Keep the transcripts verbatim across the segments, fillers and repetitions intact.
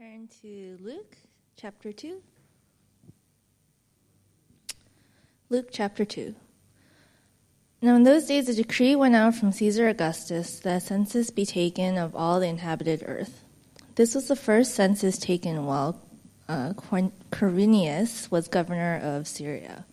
turn to Luke chapter two. Luke chapter two. Now in those days a decree went out from Caesar Augustus that a census be taken of all the inhabited earth. This was the first census taken while uh, Quirinius was governor of Syria.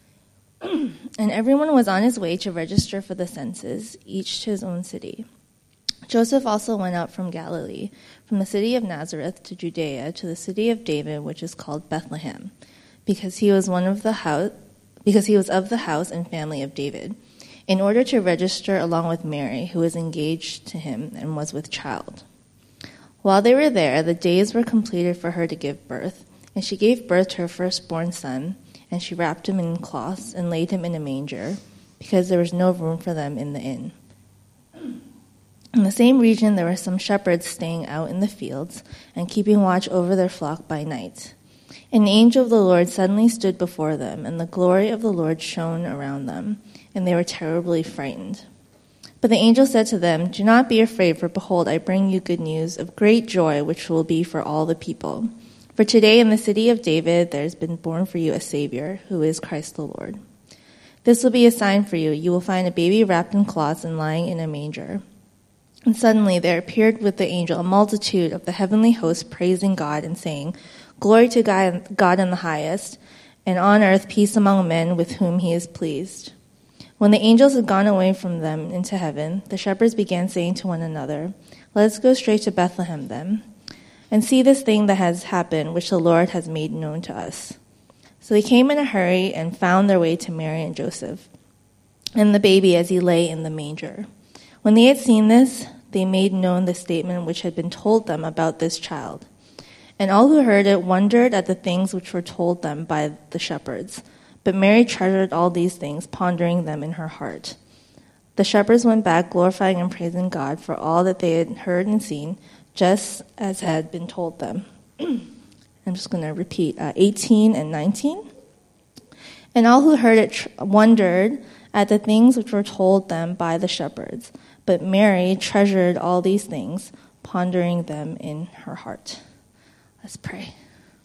And everyone was on his way to register for the census, each to his own city. Joseph also went out from Galilee, from the city of Nazareth to Judea, to the city of David, which is called Bethlehem, because he was one of the house, because he was of the house and family of David, in order to register along with Mary, who was engaged to him and was with child. While they were there, the days were completed for her to give birth, and she gave birth to her firstborn son, and she wrapped him in cloths and laid him in a manger, because there was no room for them in the inn. In the same region, there were some shepherds staying out in the fields and keeping watch over their flock by night. An angel of the Lord suddenly stood before them, and the glory of the Lord shone around them, and they were terribly frightened. But the angel said to them, "Do not be afraid, for behold, I bring you good news of great joy, which will be for all the people. For today in the city of David there has been born for you a Savior, who is Christ the Lord. This will be a sign for you. You will find a baby wrapped in cloths and lying in a manger." And suddenly there appeared with the angel a multitude of the heavenly host praising God and saying, "Glory to God in the highest, and on earth peace among men with whom he is pleased." When the angels had gone away from them into heaven, the shepherds began saying to one another, "Let us go straight to Bethlehem then, and see this thing that has happened, which the Lord has made known to us." So they came in a hurry and found their way to Mary and Joseph, and the baby as he lay in the manger. When they had seen this, they made known the statement which had been told them about this child. And all who heard it wondered at the things which were told them by the shepherds. But Mary treasured all these things, pondering them in her heart. The shepherds went back, glorifying and praising God for all that they had heard and seen, just as had been told them. I'm just going to repeat uh, eighteen and nineteen. And all who heard it tr- wondered at the things which were told them by the shepherds. But Mary treasured all these things, pondering them in her heart. Let's pray.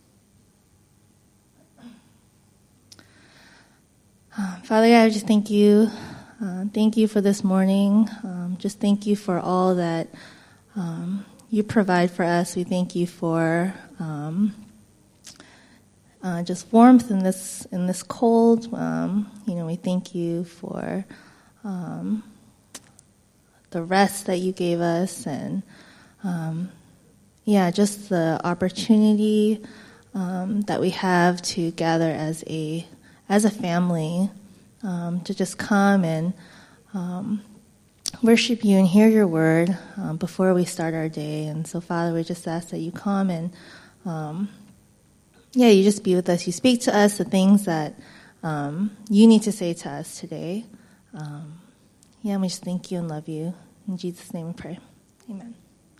Uh, Father God, I just thank you. Uh, thank you for this morning. Um, just thank you for all that um, you provide for us. We thank you for um, uh, just warmth in this in this cold. Um, you know, we thank you for um, the rest that you gave us, and um, yeah, just the opportunity um, that we have to gather as a as a family, um, to just come and um, worship you and hear your word um, before we start our day. And so, Father, we just ask that you come and um, yeah, you just be with us. You speak to us the things that um, you need to say to us today. Um, Yeah, and we just thank you and love you. In Jesus' name we pray. Amen.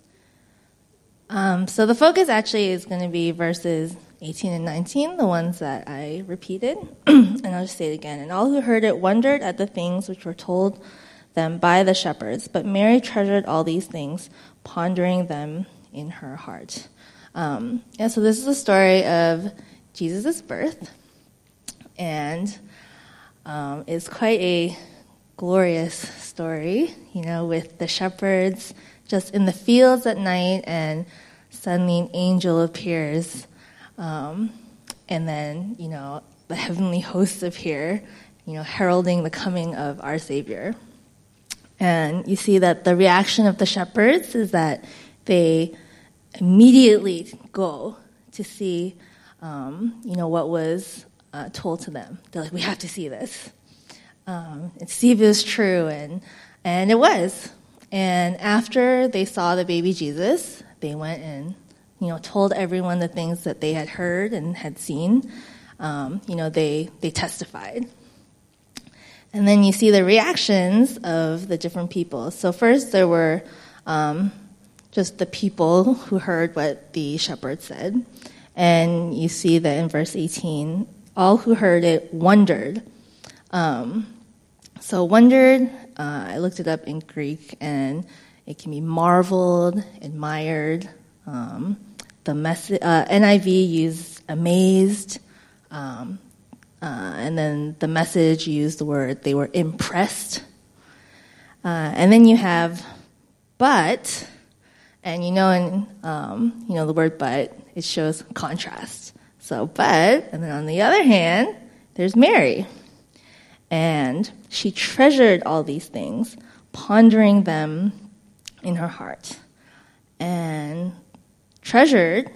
Um, so the focus actually is going to be verses eighteen and nineteen, the ones that I repeated. And I'll just say it again. "And all who heard it wondered at the things which were told them by the shepherds. But Mary treasured all these things, pondering them in her heart." Um, yeah, so this is the story of Jesus' birth. And um, it's quite a glorious story, you know, with the shepherds just in the fields at night, and suddenly an angel appears, um, and then, you know, the heavenly hosts appear, you know, heralding the coming of our Savior. And you see that the reaction of the shepherds is that they immediately go to see, um, you know, what was uh, told to them. They're like, "We have to see this. Um, and see if it was true," and and it was. And after they saw the baby Jesus, they went and, you know, told everyone the things that they had heard and had seen. Um, you know, they they testified. And then you see the reactions of the different people. So first there were um, just the people who heard what the shepherds said, and you see that in verse eighteen, all who heard it wondered. Um, So wondered, uh, I looked it up in Greek, and it can be marveled, admired. Um, the message, uh, N I V used amazed, um, uh, and then the Message used the word they were impressed. Uh, and then you have but, and you know, in um, you know the word but, it shows contrast. So but, and then on the other hand, there's Mary, and she treasured all these things, pondering them in her heart. And treasured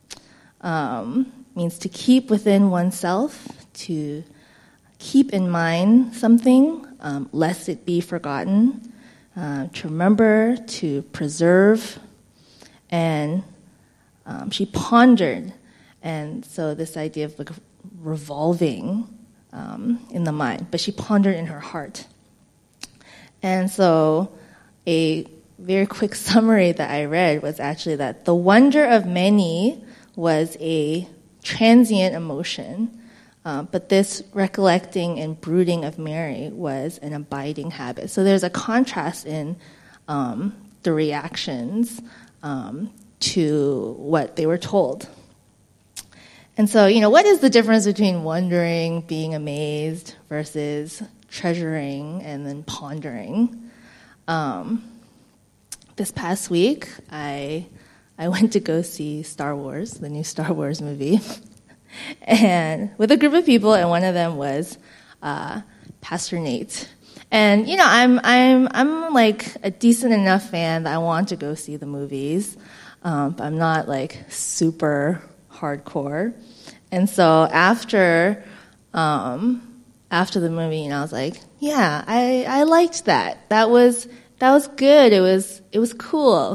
um, means to keep within oneself, to keep in mind something, um, lest it be forgotten, uh, to remember, to preserve. And um, she pondered. And so this idea of like revolving um, in the mind, but she pondered in her heart. And so a very quick summary that I read was actually that the wonder of many was a transient emotion, uh, but this recollecting and brooding of Mary was an abiding habit. So there's a contrast in um, the reactions um, to what they were told. And so, you know, what is the difference between wondering, being amazed, versus treasuring and then pondering? Um, This past week, I I went to go see Star Wars, the new Star Wars movie, and with a group of people, and one of them was uh, Pastor Nate. And you know, I'm I'm I'm like a decent enough fan that I want to go see the movies, um, but I'm not like super hardcore. And so after um, after the movie, you know, I was like, yeah, I I liked that. That was. That was good. It was it was cool.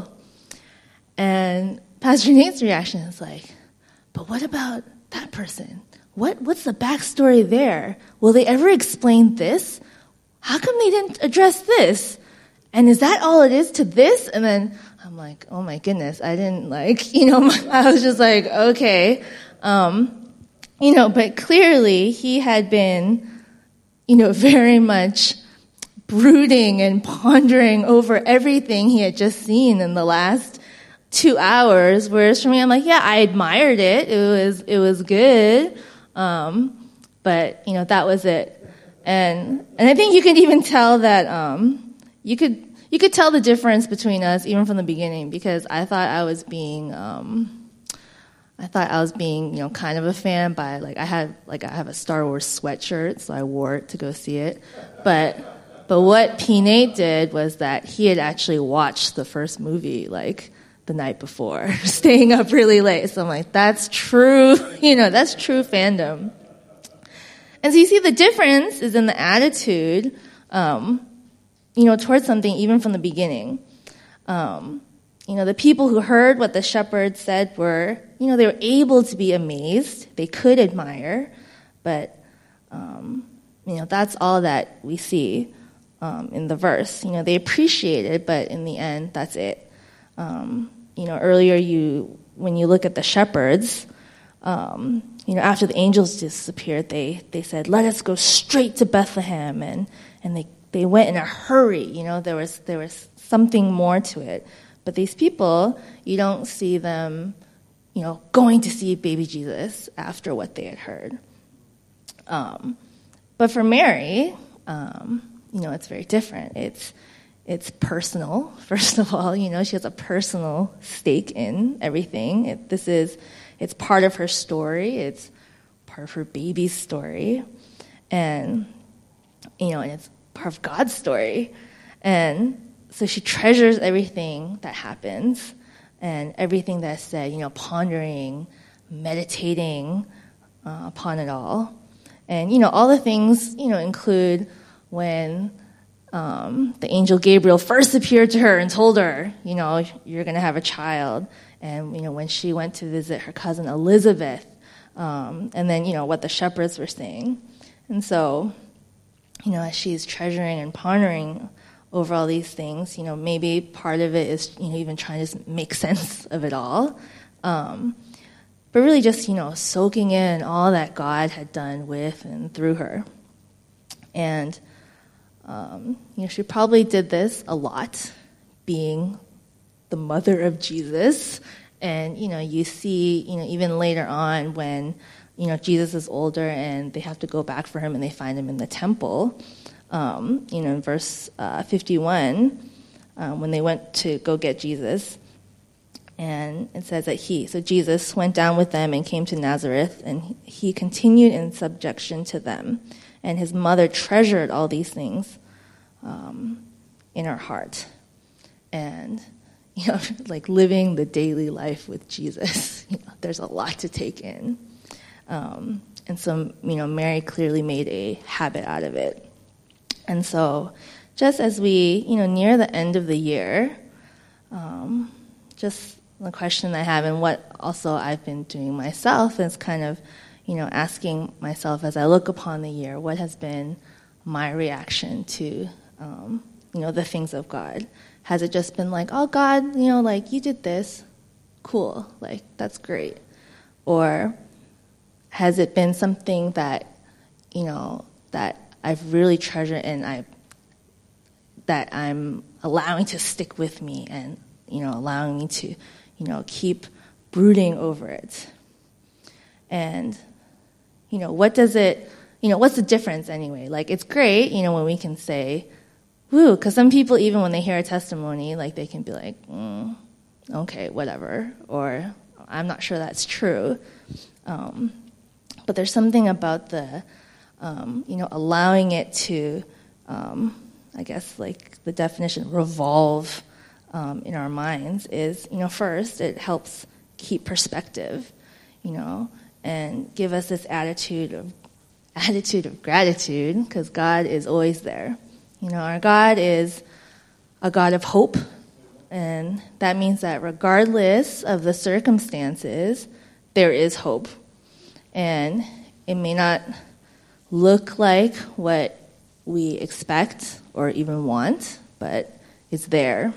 And Pastor Nate's reaction is like, but what about that person? What what's the backstory there? Will they ever explain this? How come they didn't address this? And is that all it is to this? And then I'm like, oh my goodness, I didn't like, you know, I was just like, okay. Um, you know, but clearly he had been, you know, very much brooding and pondering over everything he had just seen in the last two hours. Whereas for me, I'm like, yeah, I admired it. It was, it was good. Um, but you know, that was it. And, and I think you could even tell that, um, you could, you could tell the difference between us even from the beginning, because I thought I was being, um, I thought I was being, you know, kind of a fan by like, I had, like, I have a Star Wars sweatshirt, so I wore it to go see it. But, But what P. Nate did was that he had actually watched the first movie like the night before, staying up really late. So I'm like, that's true, you know, that's true fandom. And so you see the difference is in the attitude, um, you know, towards something even from the beginning. Um, you know, the people who heard what the shepherds said were, you know, they were able to be amazed. They could admire, but, um, you know, that's all that we see. Um, in the verse, you know, they appreciate it, but in the end, that's it. Um, you know, earlier you, when you look at the shepherds, um, you know, after the angels disappeared, they, they said, let us go straight to Bethlehem, and, and they, they went in a hurry. You know, there was, there was something more to it. But these people, you don't see them, you know, going to see baby Jesus after what they had heard. Um, but for Mary, um, you know, it's very different. It's it's personal, first of all. You know, she has a personal stake in everything. It, this is, it's part of her story. It's part of her baby's story. And, you know, and it's part of God's story. And so she treasures everything that happens and everything that's said, you know, pondering, meditating uh, upon it all. And, you know, all the things, you know, include when um, the angel Gabriel first appeared to her and told her, you know, you're going to have a child. And, you know, when she went to visit her cousin Elizabeth, um, and then, you know, what the shepherds were saying. And so, you know, as she's treasuring and pondering over all these things, you know, maybe part of it is, you know, even trying to make sense of it all. Um, but really just, you know, soaking in all that God had done with and through her. And, um, you know, she probably did this a lot, being the mother of Jesus And, you know, you see, you know, even later on when, you know, Jesus is older and they have to go back for him and they find him in the temple, um, you know, in verse uh, fifty-one, um, when they went to go get Jesus, and it says that he, so Jesus went down with them and came to Nazareth, and he continued in subjection to them. And his mother treasured all these things um, in her heart. And, you know, like living the daily life with Jesus, you know, there's a lot to take in. Um, and so, you know, Mary clearly made a habit out of it. And so just as we, you know, near the end of the year, um, just the question I have, and what also I've been doing myself, is kind of, you know, asking myself as I look upon the year, what has been my reaction to, um, you know, the things of God? Has it just been like, oh, God, you know, like, you did this, cool, like, that's great? Or has it been something that, you know, that I've really treasured and I, that I'm allowing to stick with me and, you know, allowing me to, you know, keep brooding over it? And, you know, what does it, you know, what's the difference anyway? Like, it's great, you know, when we can say, woo, because some people, even when they hear a testimony, like, they can be like, mm, okay, whatever, or I'm not sure that's true. Um, but there's something about the, um, you know, allowing it to, um, I guess, like the definition, revolve um, in our minds is, you know, first, it helps keep perspective, you know, and give us this attitude of attitude of gratitude, because God is always there. You know, our God is a God of hope, and that means that regardless of the circumstances, there is hope. And it may not look like what we expect or even want, but it's there.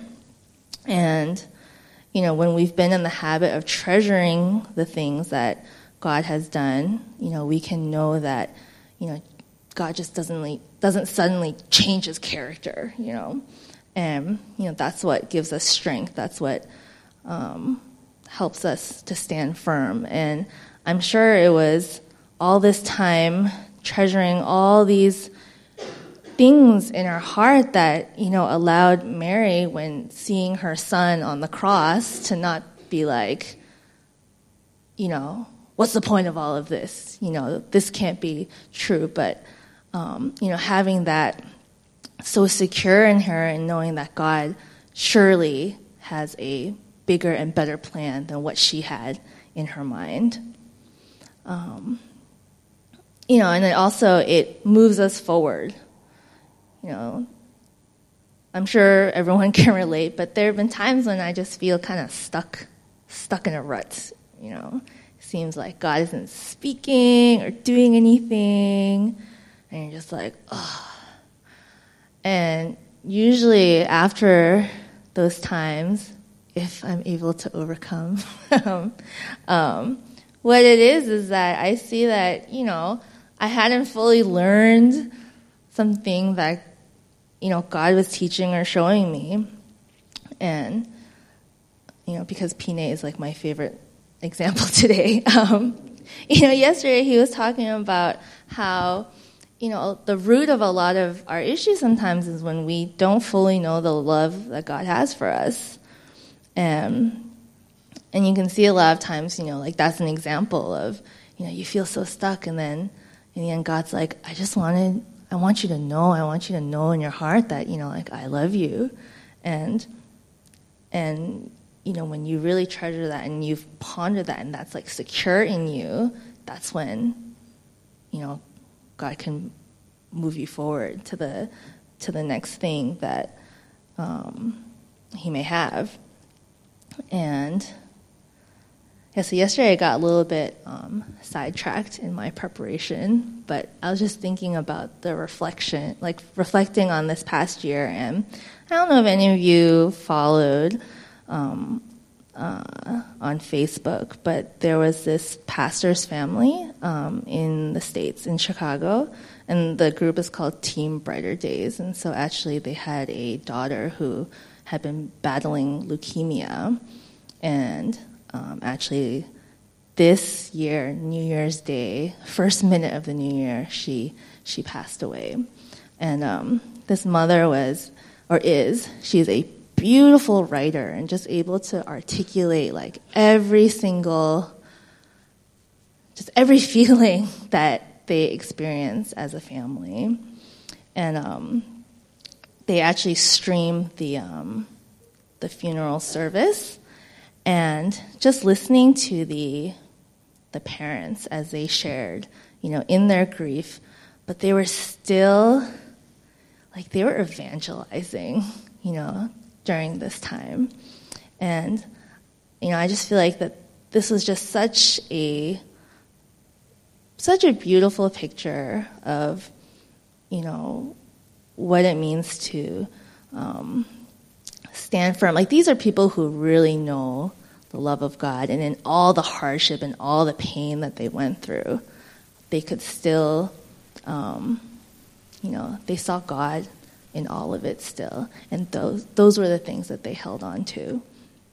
And, you know, when we've been in the habit of treasuring the things that God has done, you know, we can know that, you know, God just doesn't doesn't suddenly change his character, you know. And, you know, that's what gives us strength. That's what um, helps us to stand firm. And I'm sure it was all this time treasuring all these things in our heart that, you know, allowed Mary, when seeing her son on the cross, to not be like, you know, what's the point of all of this? You know, this can't be true. But, um, you know, having that so secure in her and knowing that God surely has a bigger and better plan than what she had in her mind. Um, you know, and it also, it moves us forward. You know, I'm sure everyone can relate, but there have been times when I just feel kind of stuck, stuck in a rut, you know. It seems like God isn't speaking or doing anything, and you're just like, oh. And usually after those times, if I'm able to overcome, um, what it is is that I see that, you know, I hadn't fully learned something that, you know, God was teaching or showing me. And, you know, because Pine is like my favorite example today. Um, you know, yesterday he was talking about how, you know, the root of a lot of our issues sometimes is when we don't fully know the love that God has for us. And, and you can see a lot of times, you know, like that's an example of, you know, you feel so stuck, and then in the end God's like, I just wanted, I want you to know, I want you to know in your heart that, you know, like, I love you. And, and, you know, when you really treasure that and you've pondered that and that's like secure in you, that's when, you know, God can move you forward to the, to the next thing that um, he may have. And yeah, so yesterday I got a little bit um, sidetracked in my preparation, but I was just thinking about the reflection, like reflecting on this past year. And I don't know if any of you followed um, uh, on Facebook, but there was this pastor's family um, in the States, in Chicago, and the group is called Team Brighter Days. And so actually they had a daughter who had been battling leukemia, and um, actually this year, New Year's Day, first minute of the new year, she she passed away. And um, this mother was, or is, she's a beautiful writer and just able to articulate like every single, just every feeling that they experience as a family. And um, they actually streamed the um, the funeral service, and just listening to the the parents as they shared, you know, in their grief, but they were still, like, they were evangelizing, you know, during this time. And, you know, I just feel like that this was just such a, such a beautiful picture of, you know, what it means to um, stand firm. Like, these are people who really know the love of God, and in all the hardship and all the pain that they went through, they could still, um, you know, they saw God in all of it still, and those those were the things that they held on to.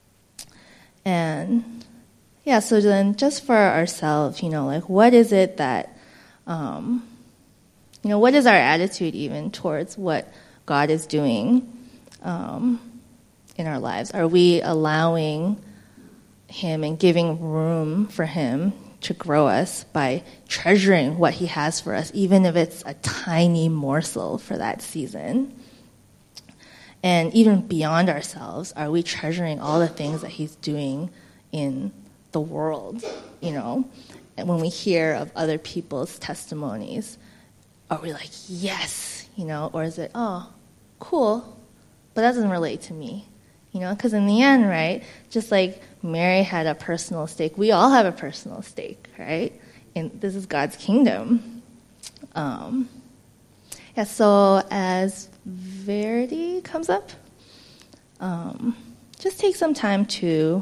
And yeah, so then just for ourselves, you know, like, what is it that, um, you know, what is our attitude even towards what God is doing um, in our lives? Are we allowing Him and giving room for Him to grow us by treasuring what He has for us, even if it's a tiny morsel for that season? And even beyond ourselves, are we treasuring all the things that He's doing in the world, you know? And when we hear of other people's testimonies, are we like, yes, you know? Or is it, oh, cool, but that doesn't relate to me, you know? Because in the end, right, just like Mary had a personal stake, we all have a personal stake, right? And this is God's kingdom. Um, yeah, so as Verity comes up, um, just take some time to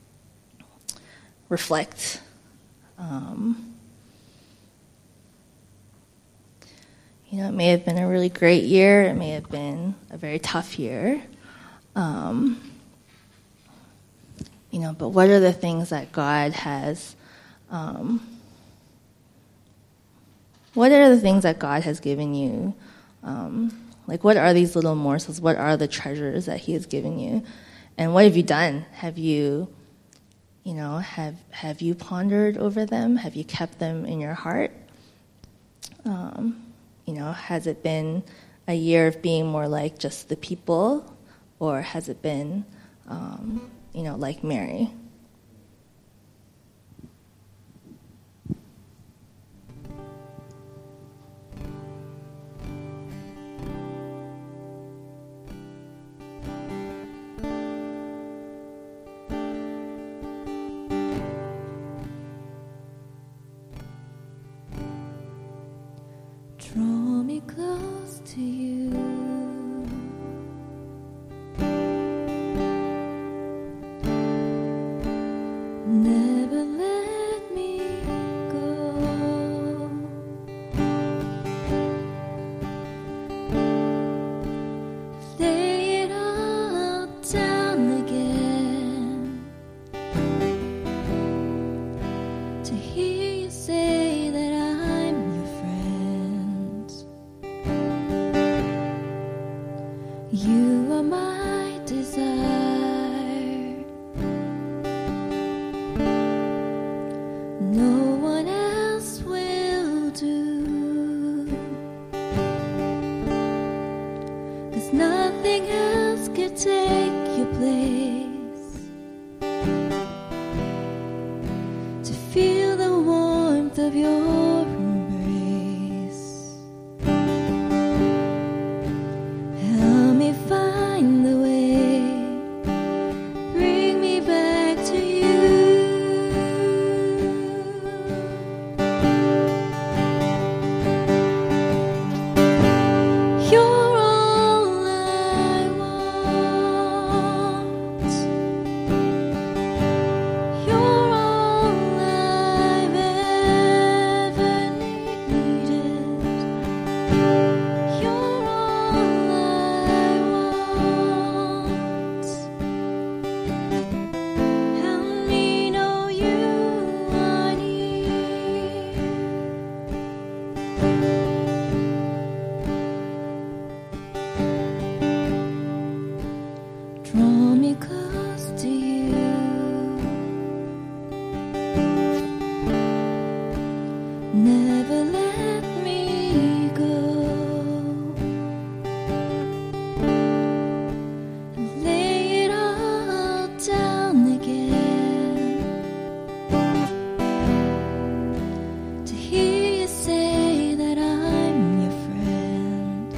reflect. Um, you know, it may have been a really great year. It may have been a very tough year. Um, you know, but what are the things that God has, um, what are the things that God has given you? Um, like, what are these little morsels? What are the treasures that He has given you? And what have you done? Have you, you know, have have you pondered over them? Have you kept them in your heart? Um, you know, has it been a year of being more like just the people, or has it been, um, you know, like Mary? Draw me close to you. Never let me go. Lay it all down again to hear you say that I'm your friend. You are my desire. No one else will do, 'cause nothing else could take your place. To feel the warmth of your embrace, help me find the way, bring me back to you. You're all I want. You're all I've ever never let me go. Lay it all down again to hear you say that I'm your friend.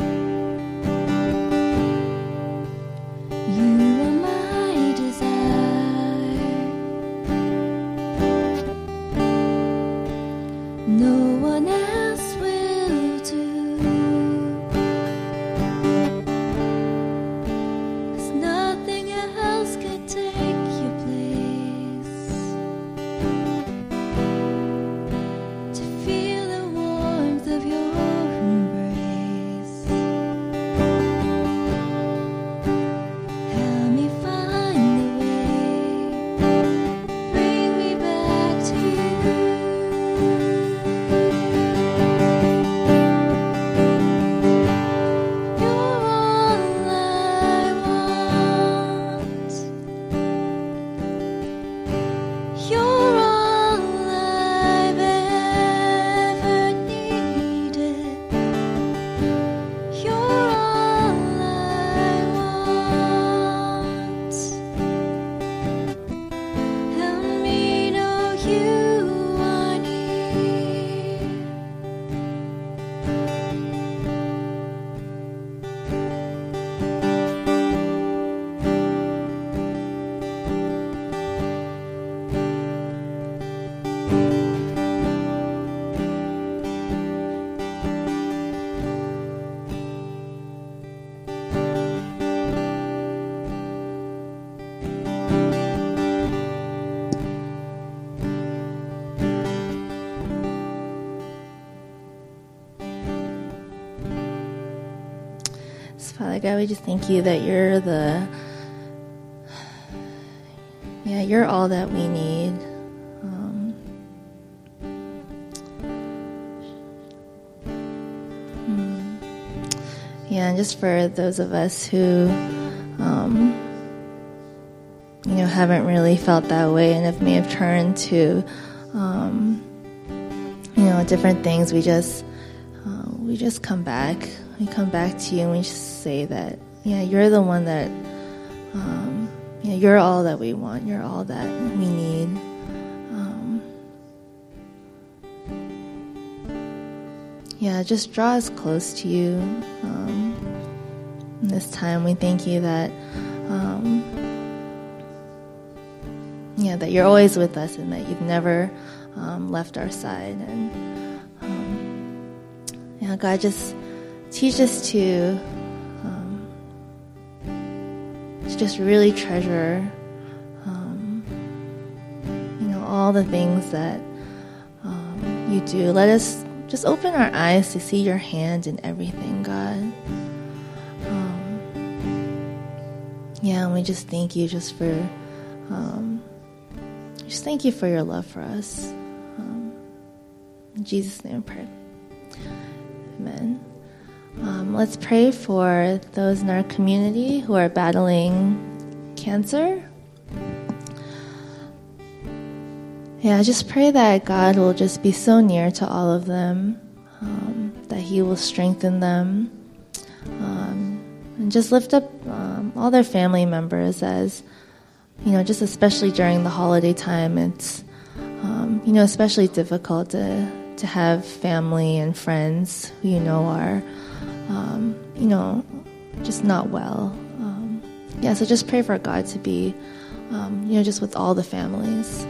You are my desire. No one else will do. 'Cause nothing else could take your place. To feel the warmth of your embrace. Help me find the way. Bring me back to you. You're all I want. You're all I've ever needed. You're all I want. Help me know you are near. So Father God, we just thank you that you're the, yeah, you're all that we need. Um, mm. Yeah, and just for those of us who, um, you know, haven't really felt that way and have may have turned to, um, you know, different things, we just, uh, we just come back. We come back to you and we just say that, yeah, you're the one that, um, yeah, you're all that we want. You're all that we need. Um, yeah, just draw us close to you. Um, in this time, we thank you that, um, yeah, that you're always with us and that you've never um, left our side. And um, yeah, God, just teach us to um, to just really treasure, um, you know, all the things that um, you do. Let us just open our eyes to see your hand in everything, God. Um, yeah, and we just thank you just for, um, just thank you for your love for us. Um, in Jesus' name I pray. Amen. Um, let's pray for those in our community who are battling cancer. Yeah, just pray that God will just be so near to all of them, um, that He will strengthen them, um, and just lift up um, all their family members as, you know, just especially during the holiday time, it's, um, you know, especially difficult to, to have family and friends who you know are, um, you know, just not well. Um, yeah, so just pray for God to be, um, you know, just with all the families.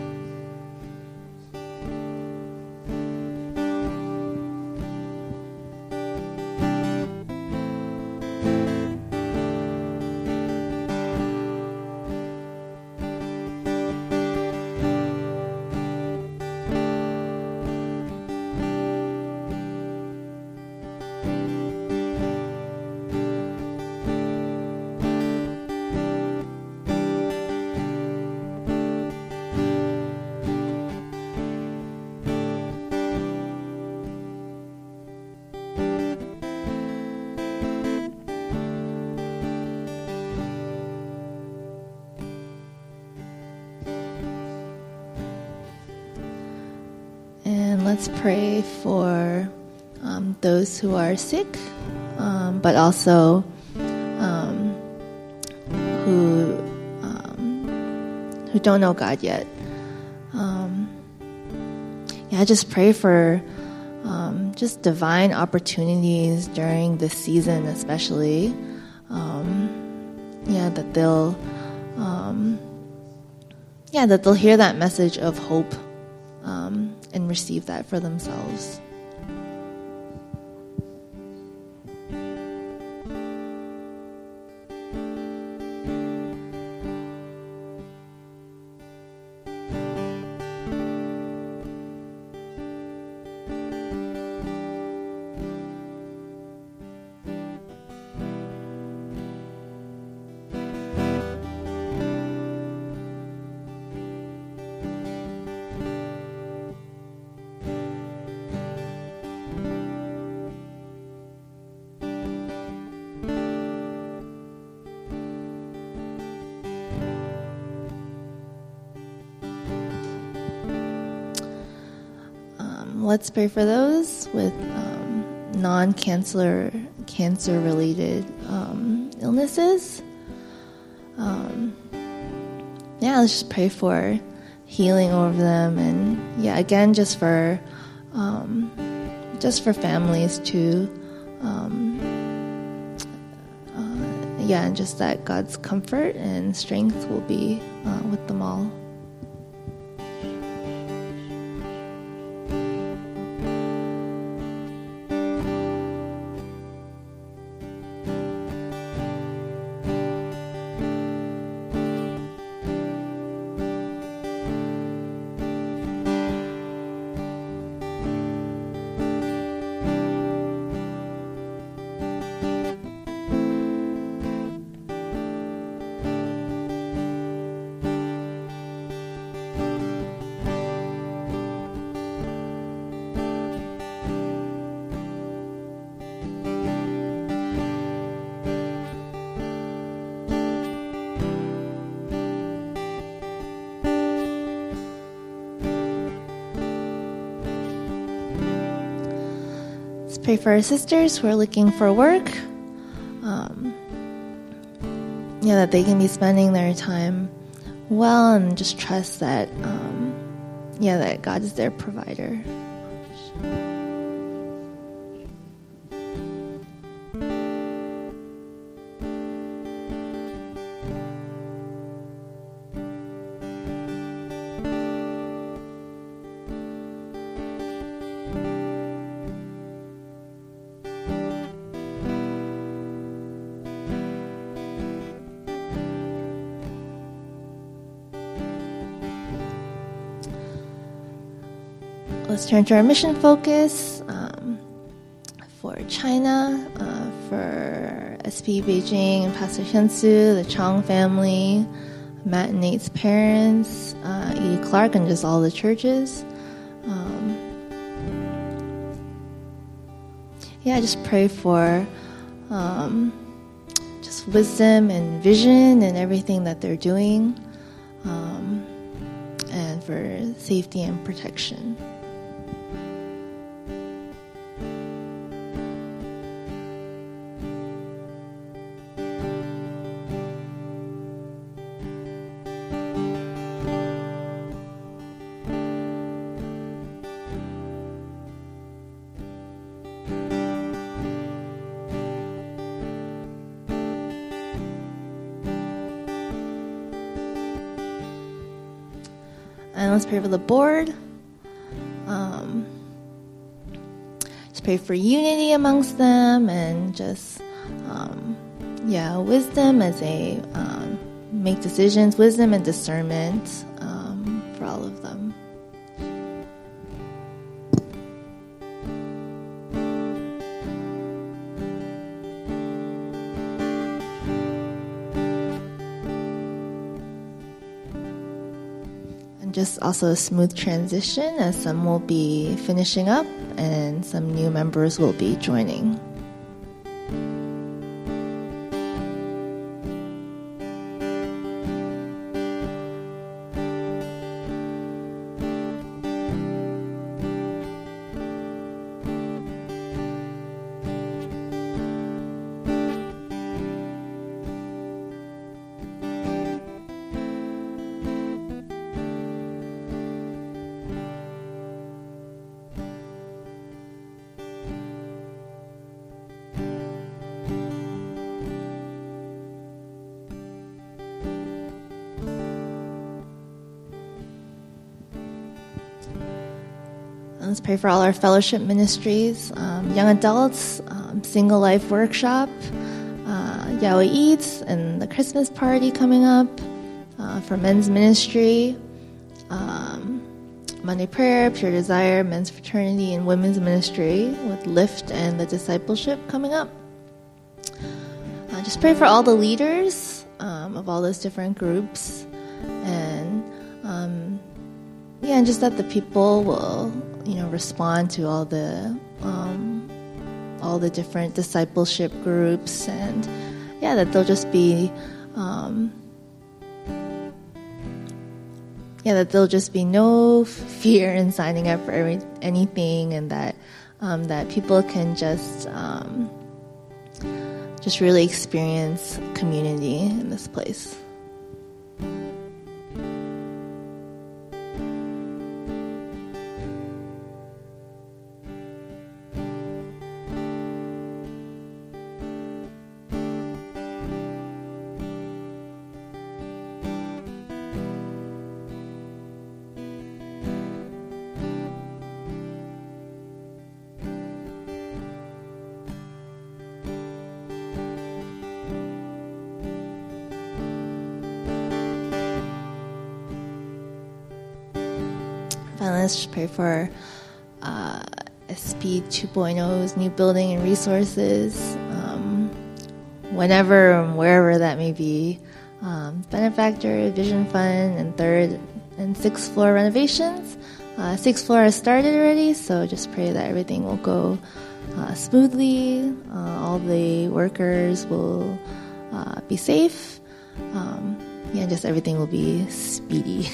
And let's pray for um, those who are sick, um, but also um, who um, who don't know God yet. Um, yeah, I just pray for um, just divine opportunities during this season, especially. Um, yeah, that they'll, um, yeah, that they'll hear that message of hope um, and receive that for themselves. Let's pray for those with um, non-cancer, cancer-related um, illnesses. Um, yeah, let's just pray for healing over them, and yeah, again, just for um, just for families too. Um, uh, yeah, and just that God's comfort and strength will be uh, with them all. Pray for our sisters who are looking for work. Um, yeah, that they can be spending their time well, and just trust that, um, yeah, that God is their provider. Let's turn to our mission focus um, for China, uh, for S P Beijing and Pastor Hyunsu, the Chong family, Matt and Nate's parents, uh, Edie Clark, and just all the churches. Um, yeah, just pray for um, just wisdom and vision and everything that they're doing, um, and for safety and protection. And let's pray for the board. Um, just pray for unity amongst them, and just, um, yeah, wisdom as they um, make decisions, wisdom and discernment um, for all of them. Just also a smooth transition, as some will be finishing up and some new members will be joining. Let's pray for all our fellowship ministries, um, young adults, um, single life workshop, uh, Yahweh Eats, and the Christmas party coming up, uh, for men's ministry, um, Monday prayer, pure desire, men's fraternity, and women's ministry with Lift and the discipleship coming up. Uh, just pray for all the leaders um, of all those different groups, and um, yeah, and just that the people will, you know, respond to all the um, all the different discipleship groups, and yeah, that they'll just be um, yeah, that there'll just be no fear in signing up for every, anything, and that um, that people can just um, just really experience community in this place. Finally, let's just pray for uh, S P two point oh's new building and resources, um, whenever and wherever that may be. Um, benefactor, Vision Fund, and third and sixth floor renovations. Uh, sixth floor has started already, so just pray that everything will go uh, smoothly. Uh, all the workers will uh, be safe. Um, yeah, just everything will be speedy.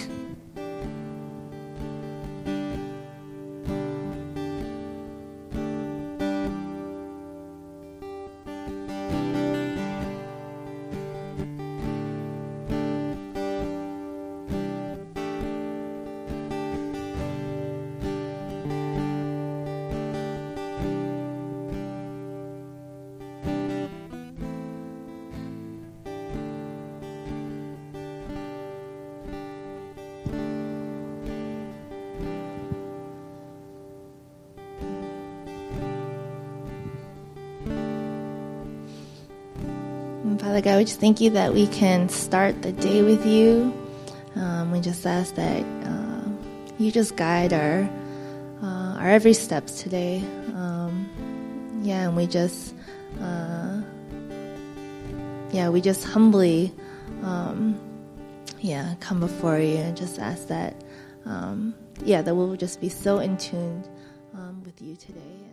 Father God, we just thank you that we can start the day with you. Um, we just ask that uh, you just guide our uh, our every steps today. Um, yeah, and we just uh, yeah, we just humbly um, yeah come before you and just ask that um, yeah that we'll just be so in tune um, with you today.